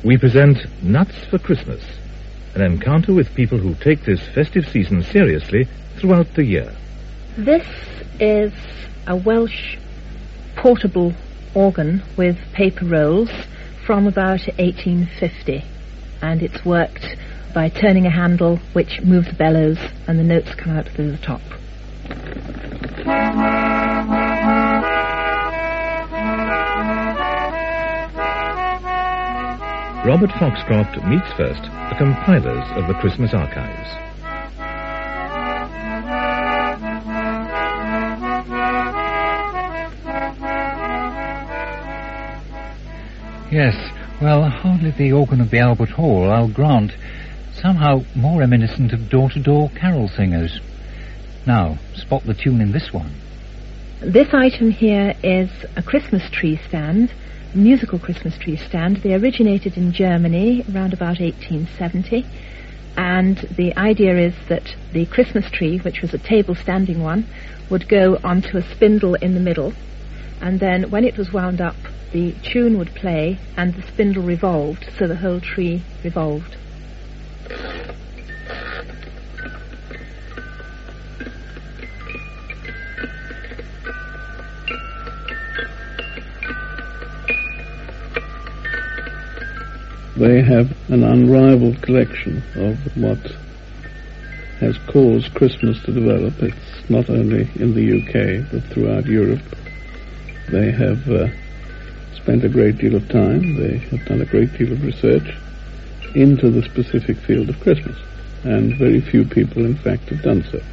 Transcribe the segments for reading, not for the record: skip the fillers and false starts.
we present Nuts for Christmas, an encounter with people who take this festive season seriously throughout the year. This is a Welsh portable organ with paper rolls from about 1850, and it's worked by turning a handle which moves the bellows and the notes come out through the top. Robert Foxcroft meets first the compilers of the Christmas Archives. Yes, well, hardly the organ of the Albert Hall, I'll grant. Somehow more reminiscent of door-to-door carol singers. Now, spot the tune in this one. This item here is a Christmas tree stand, a musical Christmas tree stand. They originated in Germany around about 1870, and the idea is that the Christmas tree, which was a table-standing one, would go onto a spindle in the middle, and then when it was wound up, the tune would play and the spindle revolved, so the whole tree revolved. They have an unrivaled collection of what has caused Christmas to develop. It's not only in the UK, but throughout Europe. They have spent a great deal of time, they have done a great deal of research into the specific field of Christmas, and very few people, in fact, have done so.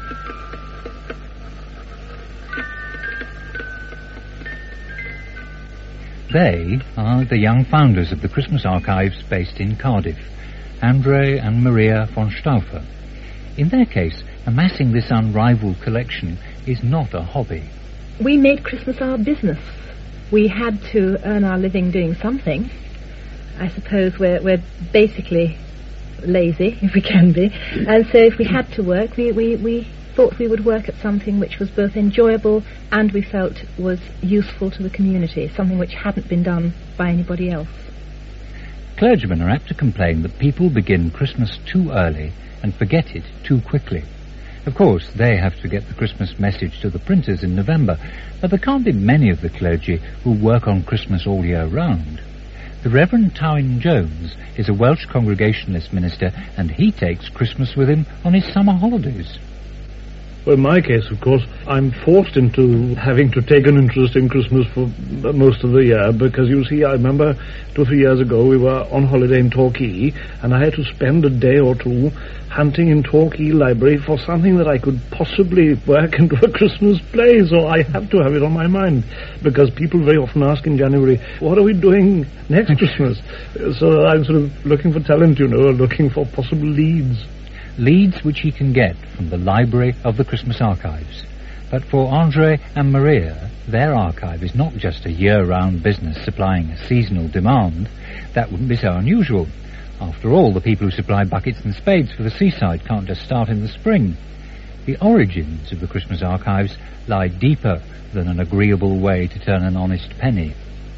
They are the young founders of the Christmas Archives based in Cardiff, Andre and Maria von Stauffer. In their case, amassing this unrivaled collection is not a hobby. We made Christmas our business. We had to earn our living doing something. I suppose we're basically lazy, if we can be, and so if we had to work, we thought we would work at something which was both enjoyable and we felt was useful to the community, something which hadn't been done by anybody else. Clergymen are apt to complain that people begin Christmas too early and forget it too quickly. Of course, they have to get the Christmas message to the printers in November, but there can't be many of the clergy who work on Christmas all year round. The Reverend Tywin Jones is a Welsh Congregationalist minister, and he takes Christmas with him on his summer holidays. Well, in my case, of course, I'm forced into having to take an interest in Christmas for most of the year, because, you see, I remember 2 or 3 years ago we were on holiday in Torquay, and I had to spend a day or two hunting in Torquay Library for something that I could possibly work into a Christmas play, so I have to have it on my mind, because people very often ask in January, what are we doing next Christmas? So I'm sort of looking for talent, looking for possible leads. Leads which he can get from the library of the Christmas Archives. But for Andre and Maria, their archive is not just a year-round business supplying a seasonal demand. That wouldn't be so unusual. After all, the people who supply buckets and spades for the seaside can't just start in the spring. The origins of the Christmas Archives lie deeper than an agreeable way to turn an honest penny.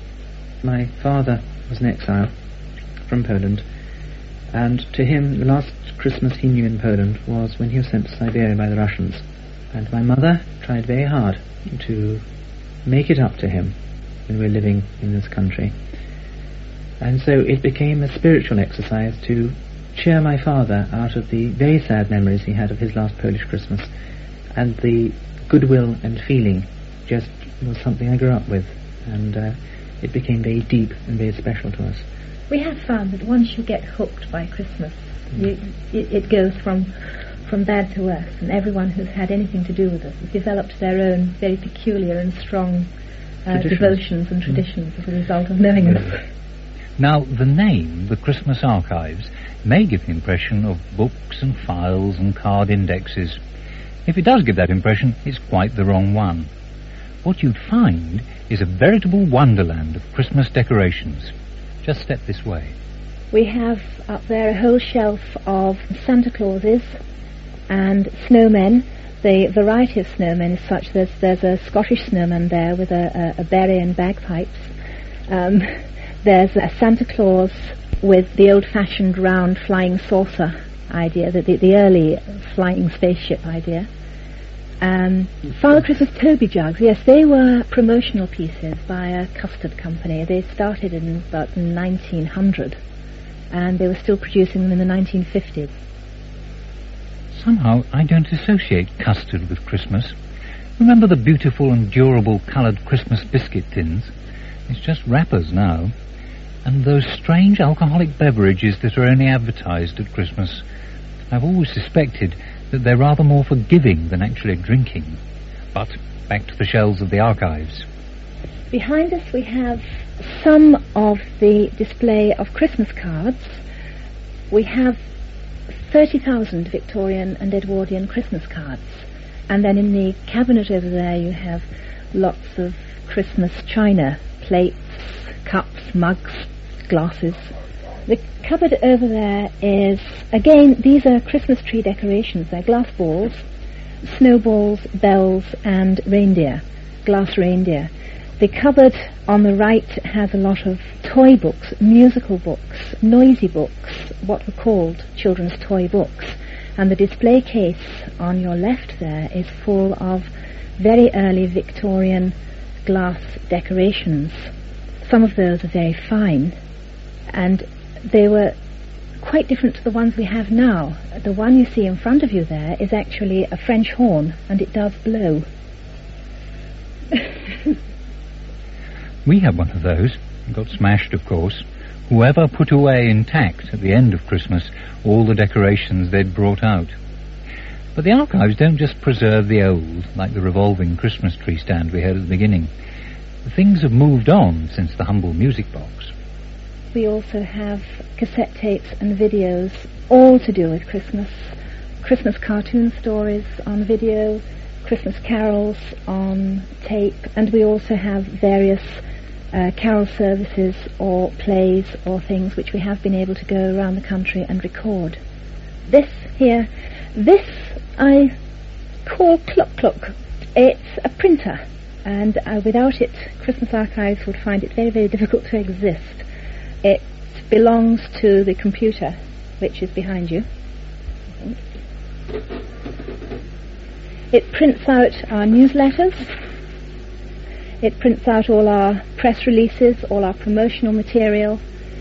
My father was in exile from Poland, and to him the last Christmas he knew in Poland was when he was sent to Siberia by the Russians. And my mother tried very hard to make it up to him when we were living in this country. And so it became a spiritual exercise to cheer my father out of the very sad memories he had of his last Polish Christmas. And the goodwill and feeling just was something I grew up with, and it became very deep and very special to us. We have found that once you get hooked by Christmas, it goes from bad to worse, and everyone who's had anything to do with it has developed their own very peculiar and strong devotions and traditions as a result of knowing us. Now, the name, the Christmas Archives, may give the impression of books and files and card indexes. If it does give that impression, it's quite the wrong one. What you'd find is a veritable wonderland of Christmas decorations. Just step this way. We have up there a whole shelf of Santa Clauses and snowmen. The variety of snowmen is such that there's a Scottish snowman there with a beret and bagpipes. There's a Santa Claus with the old-fashioned round flying saucer idea, the early flying spaceship idea. Father Christmas Toby jugs, yes, they were promotional pieces by a custard company. They started in about 1900, and they were still producing them in the 1950s. Somehow I don't associate custard with Christmas. Remember the beautiful and durable coloured Christmas biscuit tins? It's just wrappers now. And those strange alcoholic beverages that are only advertised at Christmas. I've always suspected that they're rather more for giving than actually drinking. But back to the shelves of the archives. Behind us we have some of the display of Christmas cards. We have 30,000 Victorian and Edwardian Christmas cards. And then in the cabinet over there you have lots of Christmas china, plates, cups, mugs, glasses. The cupboard over there is, again, these are Christmas tree decorations. They're glass balls, snowballs, bells, and reindeer, glass reindeer. The cupboard on the right has a lot of toy books, musical books, noisy books, what were called children's toy books. And the display case on your left there is full of very early Victorian glass decorations. Some of those are very fine, and they were quite different to the ones we have now. The one you see in front of you there is actually a French horn, and it does blow. We had one of those. It got smashed, of course. Whoever put away intact at the end of Christmas all the decorations they'd brought out. But the archives don't just preserve the old, like the revolving Christmas tree stand we heard at the beginning. Things have moved on since the humble music box. We also have cassette tapes and videos, all to do with Christmas. Christmas cartoon stories on video, Christmas carols on tape, and we also have various carol services or plays or things which we have been able to go around the country and record. This here, this I call Cluck Cluck. It's a printer, and without it, Christmas Archives would find it very, very difficult to exist. It belongs to the computer, which is behind you. It prints out our newsletters. It prints out all our press releases, all our promotional material.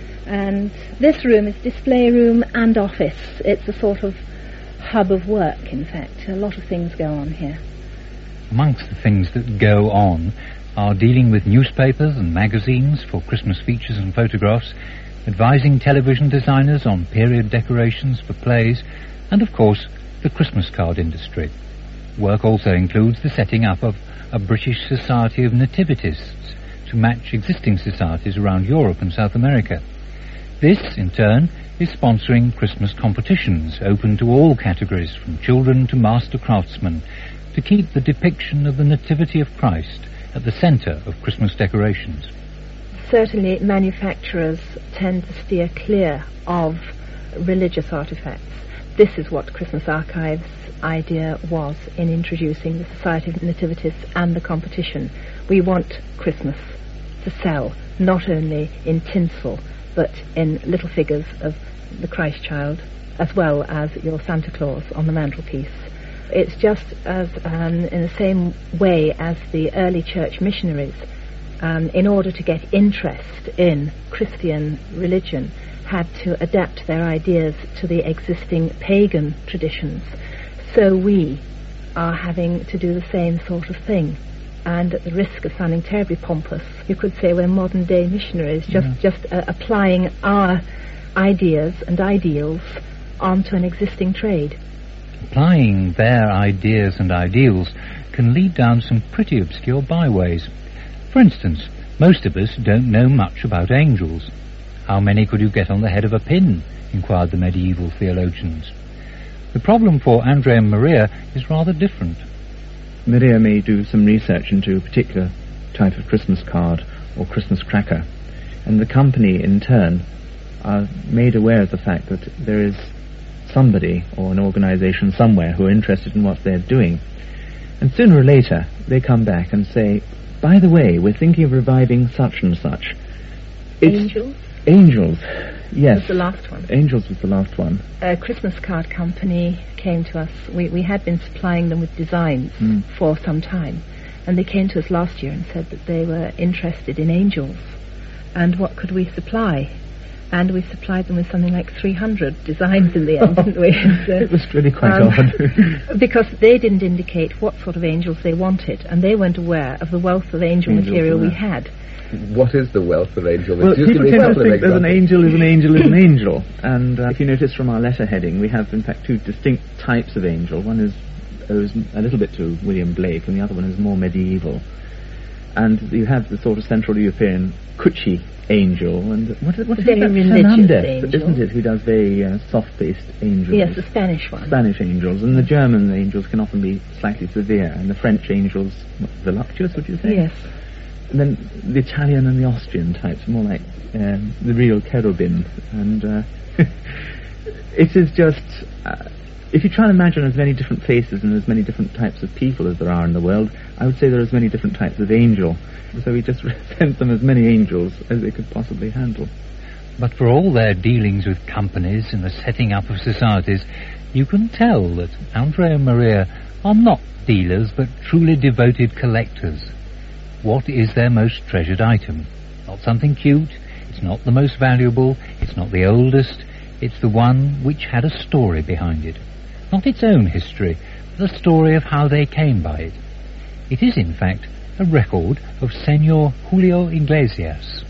And this room is display room and office. It's a sort of hub of work, in fact. A lot of things go on here. Amongst the things that go on are dealing with newspapers and magazines for Christmas features and photographs, advising television designers on period decorations for plays, and of course the Christmas card industry. Work also includes the setting up of a British Society of Nativists to match existing societies around Europe and South America. This, in turn, is sponsoring Christmas competitions open to all categories, from children to master craftsmen, to keep the depiction of the Nativity of Christ at the centre of Christmas decorations. Certainly manufacturers tend to steer clear of religious artifacts. This is what Christmas Archives' idea was in introducing the Society of Nativists and the competition. We want Christmas to sell, not only in tinsel, but in little figures of the Christ child, as well as your Santa Claus on the mantelpiece. It's just as in the same way as the early church missionaries, in order to get interest in Christian religion, had to adapt their ideas to the existing pagan traditions. So we are having to do the same sort of thing. And at the risk of sounding terribly pompous, you could say we're modern day missionaries, just applying our ideas and ideals onto an existing trade. Applying their ideas and ideals can lead down some pretty obscure byways. For instance, most of us don't know much about angels. How many could you get on the head of a pin? Inquired the medieval theologians. The problem for Andre and Maria is rather different. Maria may do some research into a particular type of Christmas card or Christmas cracker, and the company in turn are made aware of the fact that there is somebody or an organization somewhere who are interested in what they're doing. And sooner or later they come back and say, by the way, we're thinking of reviving such and such. Angels? Angels, yes. Was the last one. Angels was the last one. A Christmas card company came to us. We had been supplying them with designs for some time, and they came to us last year and said that they were interested in angels, and what could we supply? And we supplied them with something like 300 designs in the end, didn't we? So, it was really quite odd. Because they didn't indicate what sort of angels they wanted, and they weren't aware of the wealth of angel material we had. What is the wealth of angel? Well, people tend to think that an angel is an angel is an angel. And if you notice from our letter heading, we have, in fact, two distinct types of angel. One owes a little bit to William Blake, and the other one is more medieval. And you have the sort of Central European Cucci angel, and what is very that? Fernandez, angel. Isn't it, who does very soft-faced angels? Yes, the Spanish one. Spanish angels, and the German angels can often be slightly severe, and the French angels, voluptuous, would you say? Yes. And then the Italian and the Austrian types, more like the real cherubim, and it is just... if you try and imagine as many different faces and as many different types of people as there are in the world, I would say there are as many different types of angel. So we just sent them as many angels as they could possibly handle. But for all their dealings with companies and the setting up of societies, you can tell that Andre and Maria are not dealers but truly devoted collectors. What is their most treasured item? Not something cute, it's not the most valuable, it's not the oldest, it's the one which had a story behind it. Not its own history, but the story of how they came by it. It is, in fact, a record of Senor Julio Iglesias.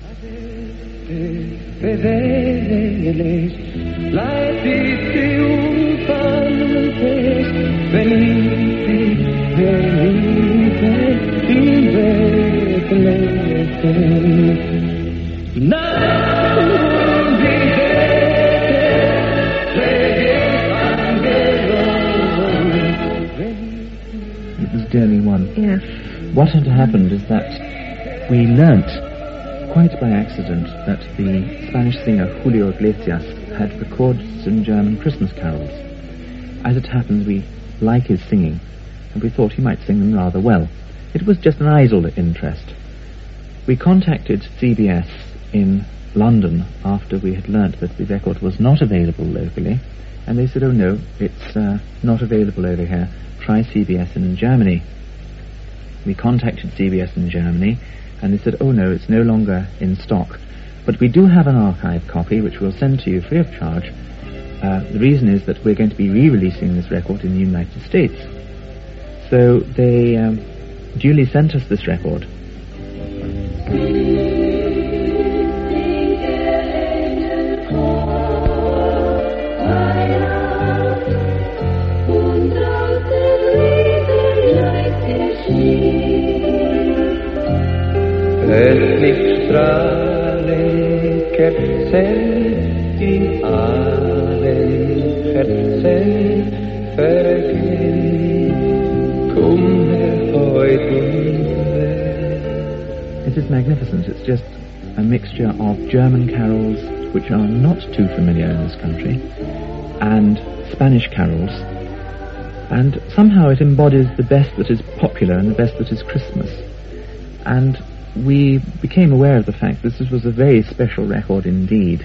It was Journey 1. Yes. What had happened is that we learnt, quite by accident, that the Spanish singer Julio Iglesias had recorded some German Christmas carols. As it happens, we like his singing, and we thought he might sing them rather well. It was just an idle interest. We contacted CBS in London after we had learnt that the record was not available locally, and they said, oh no, it's not available over here. Try CBS in Germany. We contacted CBS in Germany, and they said, oh no, it's no longer in stock. But we do have an archive copy, which we'll send to you free of charge. The reason is that we're going to be re-releasing this record in the United States. So they duly sent us this record. Het lichtstralen kerzen in allen herzen vergehen. Kom heute. It is magnificent. It's just a mixture of German carols, which are not too familiar in this country, and Spanish carols, and somehow it embodies the best that is popular and the best that is Christmas. And we became aware of the fact that this was a very special record indeed.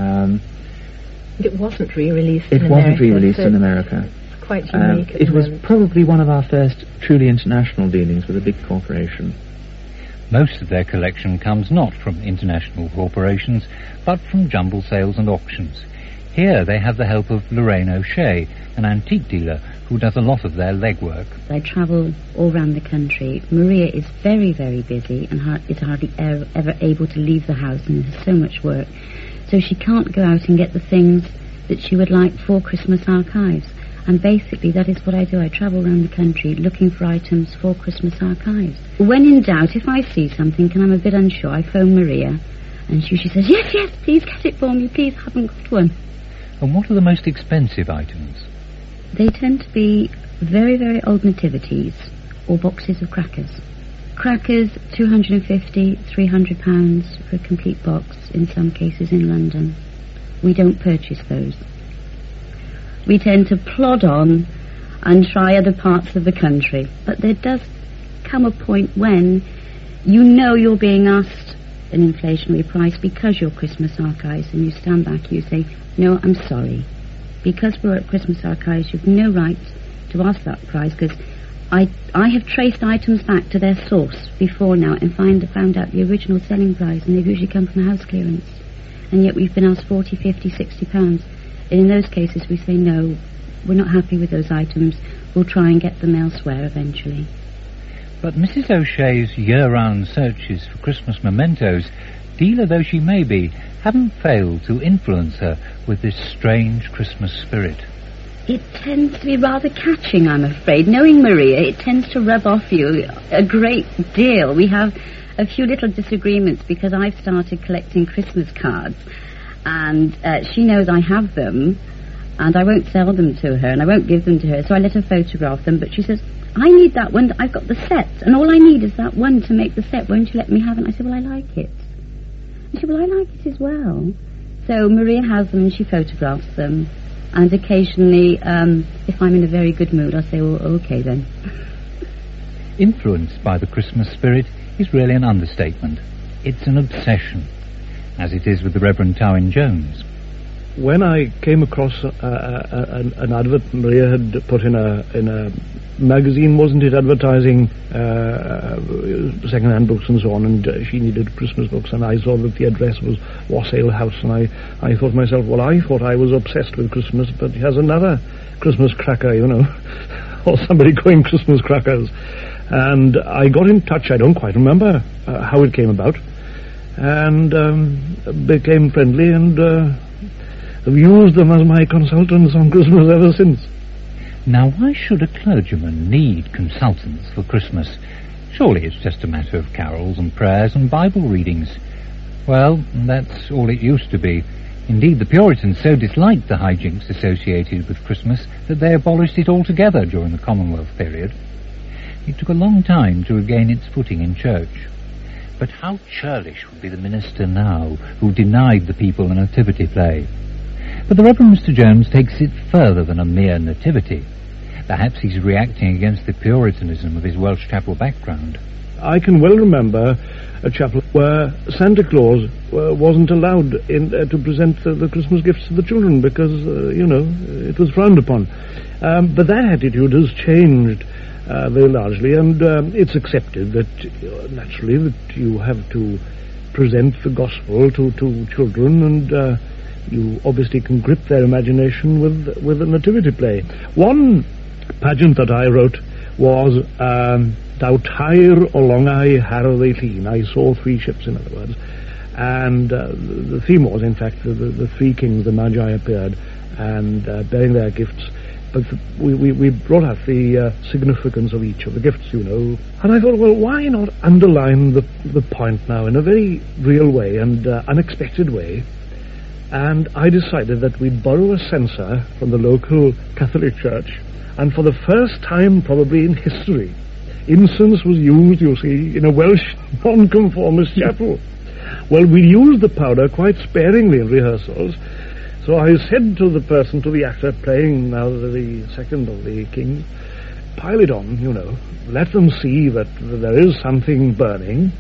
It wasn't re-released in America. It wasn't re-released in America. It's quite unique. It was probably one of our first truly international dealings with a big corporation. Most of their collection comes not from international corporations, but from jumble sales and auctions. Here they have the help of Lorraine O'Shea, an antique dealer who does a lot of their legwork. I travel all around the country. Maria is very, very busy and is hardly ever able to leave the house, and has so much work. So she can't go out and get the things that she would like for Christmas archives. And basically that is what I do. I travel around the country looking for items for Christmas archives. When in doubt, if I see something and I'm a bit unsure, I phone Maria, and she says, yes, please get it for me, please, I haven't got one. And what are the most expensive items? They tend to be very, very old nativities or boxes of crackers. Crackers, £250, £300 for a complete box, in some cases in London. We don't purchase those. We tend to plod on and try other parts of the country. But there does come a point when you know you're being asked an inflationary price because you're Christmas Archives, and you stand back and you say, no, I'm sorry. Because we're at Christmas Archives, you've no right to ask that price, because I have traced items back to their source before now and found out the original selling price, and they've usually come from house clearance. And yet we've been asked 40, 50, 60 pounds. And in those cases we say, no, we're not happy with those items. We'll try and get them elsewhere eventually. But Mrs. O'Shea's year-round searches for Christmas mementos, dealer though she may be, haven't failed to influence her with this strange Christmas spirit. It tends to be rather catching, I'm afraid. Knowing Maria, it tends to rub off you a great deal. We have a few little disagreements because I've started collecting Christmas cards, and she knows I have them, and I won't sell them to her, and I won't give them to her, so I let her photograph them, but she says, I need that one, I've got the set, and all I need is that one to make the set, won't you let me have it? I said, well, I like it. And she said, well, I like it as well. So Maria has them and she photographs them, and occasionally, if I'm in a very good mood, I'll say, well, okay then. Influenced by the Christmas spirit is really an understatement. It's an obsession, as it is with the Reverend Towyn Jones. When I came across an advert Maria had put in a magazine, wasn't it, advertising second-hand books and so on, and she needed Christmas books, and I saw that the address was Wassail House, and I thought to myself, well, I thought I was obsessed with Christmas, but here's another Christmas cracker, you know, or somebody going Christmas crackers. And I got in touch, I don't quite remember how it came about, and became friendly, and have used them as my consultants on Christmas ever since. Now, why should a clergyman need consultants for Christmas? Surely it's just a matter of carols and prayers and Bible readings. Well, that's all it used to be. Indeed, the Puritans so disliked the hijinks associated with Christmas that they abolished it altogether during the Commonwealth period. It took a long time to regain its footing in church. But how churlish would be the minister now who denied the people a nativity play? But the Reverend Mr. Jones takes it further than a mere nativity. Perhaps he's reacting against the Puritanism of his Welsh chapel background. I can well remember a chapel where Santa Claus wasn't allowed to present the Christmas gifts to the children because, it was frowned upon. But that attitude has changed very largely, and it's accepted that, naturally, that you have to present the gospel to children, and you obviously can grip their imagination with a nativity play. One pageant that I wrote was Thou Tyr o Longai Harrow Llyn. I saw three ships, in other words, and the theme was, in fact, the three kings, the Magi, appeared and bearing their gifts. But we brought out the significance of each of the gifts, you know. And I thought, well, why not underline the point now in a very real way and unexpected way? And I decided that we'd borrow a censer from the local Catholic Church, and for the first time probably in history, incense was used, you see, in a Welsh nonconformist chapel. Well, we used the powder quite sparingly in rehearsals, so I said to the actor playing now the second of the kings, pile it on, you know, let them see that there is something burning,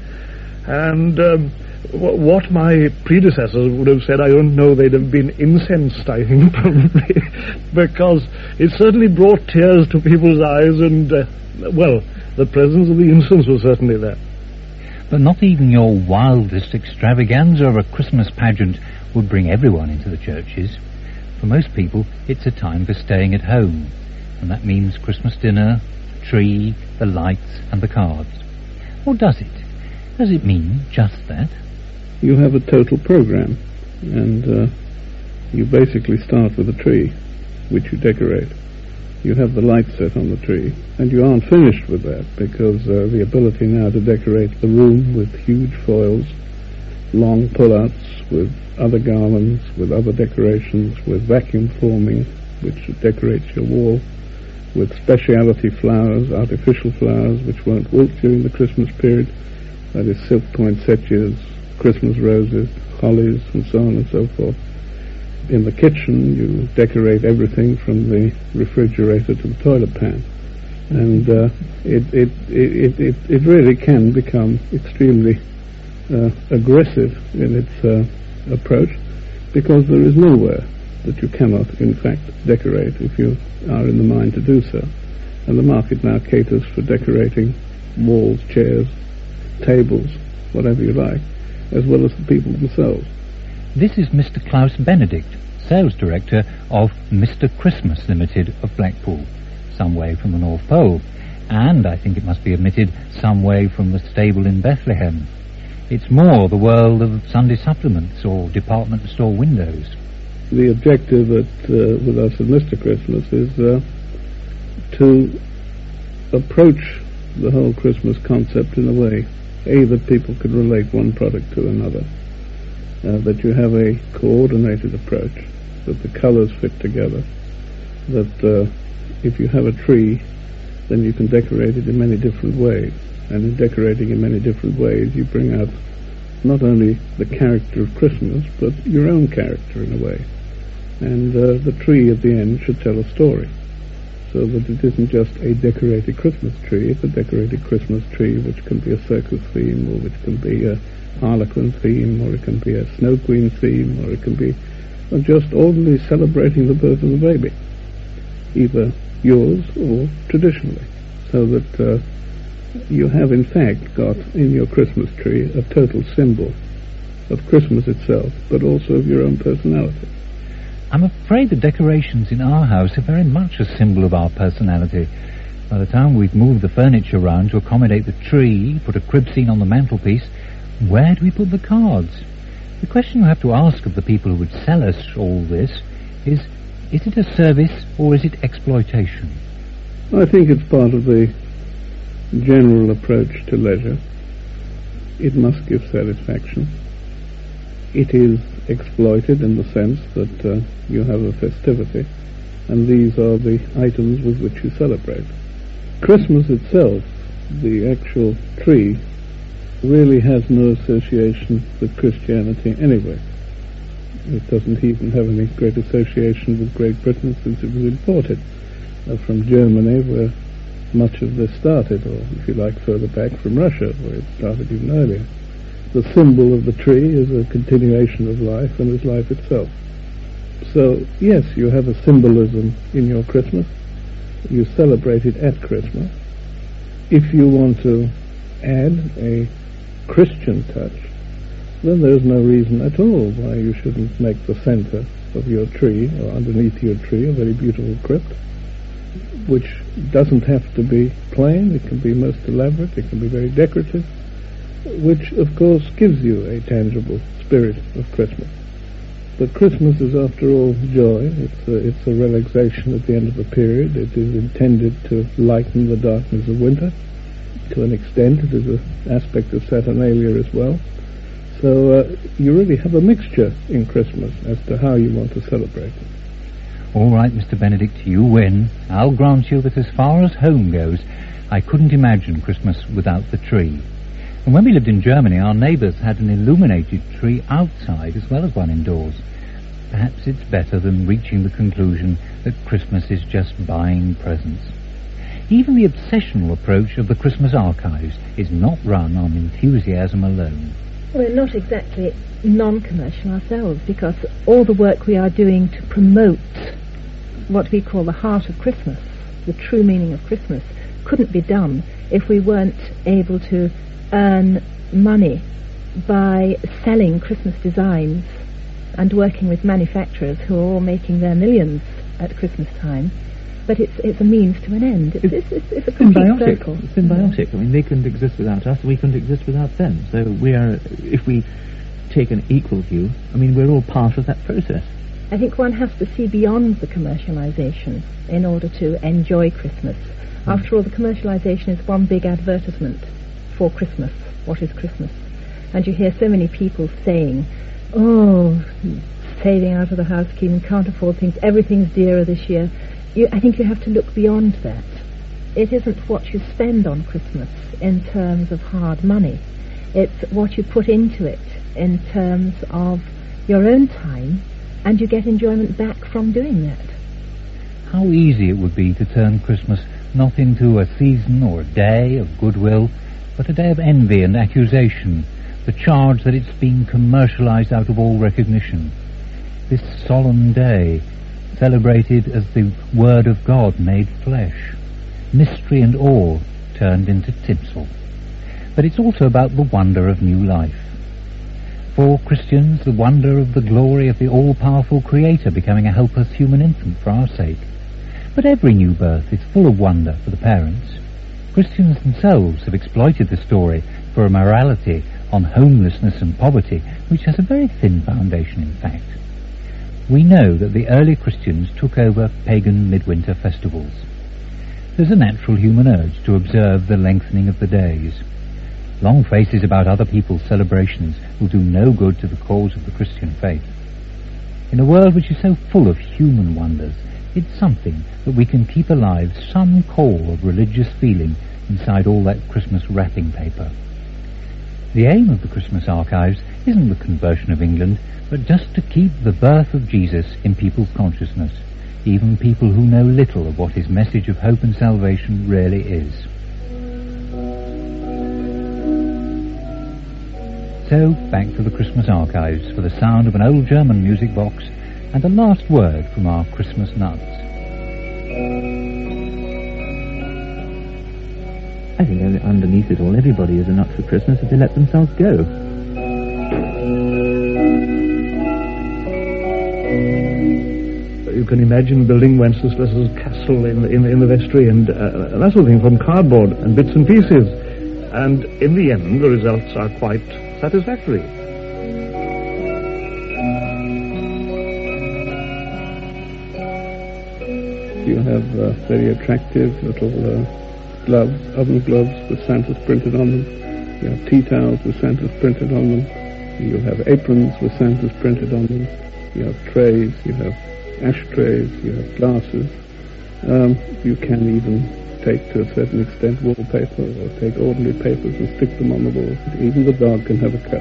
and what my predecessors would have said, I don't know, they'd have been incensed, I think, probably, because it certainly brought tears to people's eyes, and, the presence of the incense was certainly there. But not even your wildest extravaganza of a Christmas pageant would bring everyone into the churches. For most people, it's a time for staying at home, and that means Christmas dinner, the tree, the lights, and the cards. Or does it? Does it mean just that? You have a total program, and you basically start with a tree, which you decorate. You have the light set on the tree, and you aren't finished with that, because the ability now to decorate the room with huge foils, long pull-outs, with other garlands, with other decorations, with vacuum forming, which decorates your wall, with speciality flowers, artificial flowers, which won't wilt during the Christmas period, that is silk poinsettias, Christmas roses, hollies, and so on and so forth. In the kitchen, you decorate everything from the refrigerator to the toilet pan, and it really can become extremely aggressive in its approach, because there is nowhere that you cannot, in fact, decorate if you are in the mind to do so. And the market now caters for decorating walls, chairs, tables, whatever you like, as well as the people themselves. This is Mr. Klaus Benedict, Sales Director of Mr. Christmas Limited of Blackpool, some way from the North Pole, and, I think it must be admitted, some way from the stable in Bethlehem. It's more the world of Sunday supplements or department store windows. The objective with us at Mr. Christmas is to approach the whole Christmas concept in a way, that people can relate one product to another, that you have a coordinated approach, that the colours fit together, that if you have a tree, then you can decorate it in many different ways, and in decorating in many different ways you bring out not only the character of Christmas, but your own character in a way. And the tree at the end should tell a story, so that it isn't just a decorated Christmas tree. It's a decorated Christmas tree which can be a circus theme, or which can be a Harlequin theme, or it can be a Snow Queen theme, or it can be just ordinarily celebrating the birth of the baby, either yours or traditionally, so that you have in fact got in your Christmas tree a total symbol of Christmas itself, but also of your own personality. I'm afraid the decorations in our house are very much a symbol of our personality. By the time we've moved the furniture around to accommodate the tree, put a crib scene on the mantelpiece, where do we put the cards? The question we have to ask of the people who would sell us all this is it a service or is it exploitation? I think it's part of the general approach to leisure. It must give satisfaction. It is exploited in the sense that you have a festivity, and these are the items with which you celebrate. Christmas itself, the actual tree, really has no association with Christianity anyway. It doesn't even have any great association with Great Britain since it was imported from Germany, where much of this started, or if you like further back from Russia, where it started even earlier. The symbol of the tree is a continuation of life and is life itself. So, yes, you have a symbolism in your Christmas. You celebrate it at Christmas. If you want to add a Christian touch, then there's no reason at all why you shouldn't make the center of your tree, or underneath your tree, a very beautiful crypt, which doesn't have to be plain. It can be most elaborate. It can be very decorative, which, of course, gives you a tangible spirit of Christmas. But Christmas is, after all, joy. It's a relaxation at the end of a period. It is intended to lighten the darkness of winter. To an extent, it is an aspect of Saturnalia as well. So you really have a mixture in Christmas as to how you want to celebrate it. All right, Mr. Benedict, you win. I'll grant you that as far as home goes, I couldn't imagine Christmas without the tree. And when we lived in Germany, our neighbours had an illuminated tree outside as well as one indoors. Perhaps it's better than reaching the conclusion that Christmas is just buying presents. Even the obsessional approach of the Christmas archives is not run on enthusiasm alone. We're not exactly non-commercial ourselves, because all the work we are doing to promote what we call the heart of Christmas, the true meaning of Christmas, couldn't be done if we weren't able to earn money by selling Christmas designs and working with manufacturers who are all making their millions at Christmas time. But it's a means to an end. It's a complete circle. It's symbiotic. I mean, they couldn't exist without us, we couldn't exist without them. So if we take an equal view, I mean, we're all part of that process. I think one has to see beyond the commercialisation in order to enjoy Christmas. After all, the commercialisation is one big advertisement for Christmas. What is Christmas? And you hear so many people saying, oh, saving out of the housekeeping, can't afford things, everything's dearer this year. I think you have to look beyond that. It isn't what you spend on Christmas in terms of hard money. It's what you put into it in terms of your own time, and you get enjoyment back from doing that. How easy it would be to turn Christmas not into a season or a day of goodwill, but a day of envy and accusation, the charge that it's been commercialized out of all recognition. This solemn day, celebrated as the Word of God made flesh, mystery and awe turned into tinsel. But it's also about the wonder of new life. For Christians, the wonder of the glory of the all-powerful Creator becoming a helpless human infant for our sake. But every new birth is full of wonder for the parents. Christians themselves have exploited the story for a morality on homelessness and poverty, which has a very thin foundation, in fact. We know that the early Christians took over pagan midwinter festivals. There's a natural human urge to observe the lengthening of the days. Long faces about other people's celebrations will do no good to the cause of the Christian faith. In a world which is so full of human wonders, it's something that we can keep alive some core of religious feeling inside all that Christmas wrapping paper. The aim of the Christmas archives isn't the conversion of England, but just to keep the birth of Jesus in people's consciousness, even people who know little of what his message of hope and salvation really is. So, back to the Christmas archives for the sound of an old German music box and a last word from our Christmas nuts. I think underneath it all, everybody is a nut for Christmas if they let themselves go. You can imagine building Wenceslas's castle in the vestry and that sort of thing from cardboard and bits and pieces. And in the end, the results are quite satisfactory. You have very attractive little gloves, oven gloves with Santa's printed on them. You have tea towels with Santa's printed on them. You have aprons with Santa's printed on them. You have trays, you have ashtrays, you have glasses. You can even take, to a certain extent, wallpaper, or take ordinary papers and stick them on the walls. Even the dog can have a cut.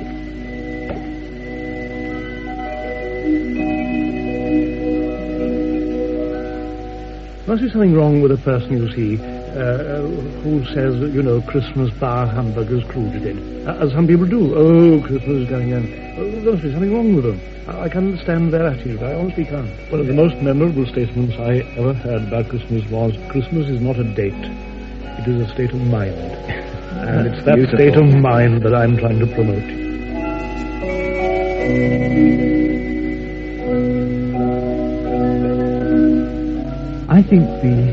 Must be something wrong with a person, you see, who says, Christmas bar hamburgers crude did. As some people do. Oh, Christmas is going on. Oh, there must be something wrong with them. I can't understand their attitude. I honestly can't. One of the most memorable statements I ever heard about Christmas was, Christmas is not a date. It is a state of mind. And it's that beautiful state of mind that I'm trying to promote. I think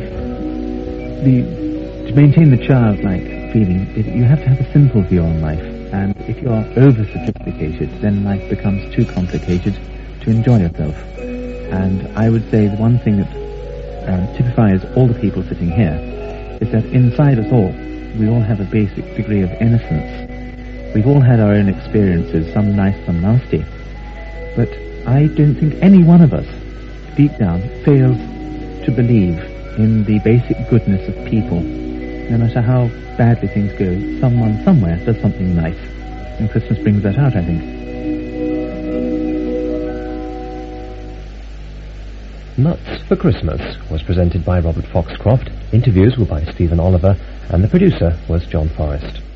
to maintain the childlike feeling, you have to have a simple view on life. And if you are over-sophisticated, then life becomes too complicated to enjoy yourself. And I would say the one thing that typifies all the people sitting here is that inside us all, we all have a basic degree of innocence. We've all had our own experiences, some nice, some nasty. But I don't think any one of us, deep down, fails to believe in the basic goodness of people. No matter how badly things go, someone somewhere does something nice. And Christmas brings that out, I think. Nuts for Christmas was presented by Robert Foxcroft. Interviews were by Stephen Oliver, and the producer was John Forrest.